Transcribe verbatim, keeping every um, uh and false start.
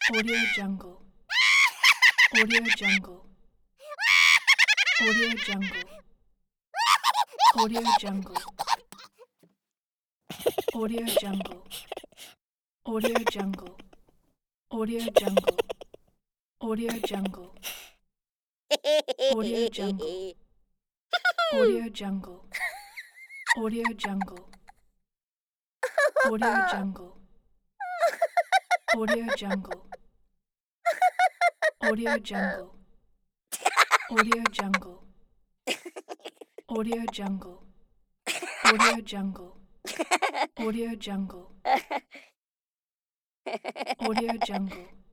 Audio Jungle. Audio Jungle. Audio Jungle. Audio Jungle. Audio Jungle. Audio Jungle. Audio Jungle. Audio Jungle. Audio Jungle. Audio Jungle. Audio Jungle. Audio Jungle. Audio Jungle. Audio Jungle. Audio Jungle. Audio Jungle. Audio Jungle. Audio Jungle. Audio Jungle.